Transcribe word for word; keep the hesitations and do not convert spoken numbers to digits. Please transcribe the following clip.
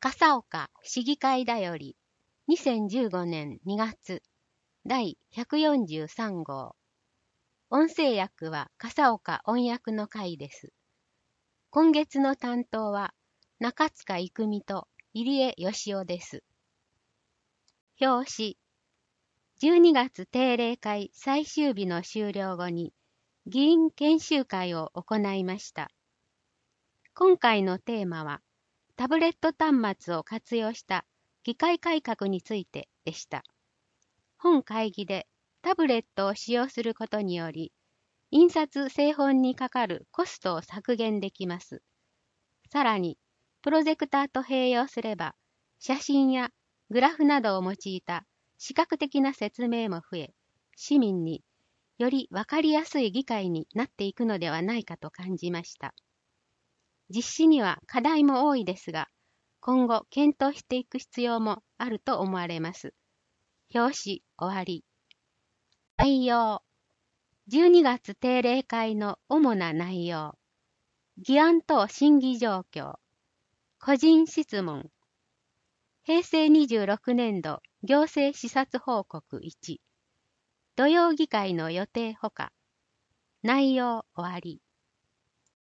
笠岡市議会だよりにせんじゅうごねんにがつだいひゃくよんじゅうさんごう。音声訳は笠岡音訳の会です。今月の担当は中塚郁美と入江義雄です。表紙。じゅうにがつ定例会最終日の終了後に議員研修会を行いました。今回のテーマはタブレット端末を活用した議会改革についてでした。本会議でタブレットを使用することにより、印刷製本にかかるコストを削減できます。さらに、プロジェクターと併用すれば、写真やグラフなどを用いた視覚的な説明も増え、市民によりわかりやすい議会になっていくのではないかと感じました。実施には課題も多いですが、今後検討していく必要もあると思われます。表紙終わり。内容。じゅうにがつ定例会の主な内容。議案等審議状況。個人質問。へいせいにじゅうろくねんど行政視察報告いち。土曜議会の予定ほか。内容終わり。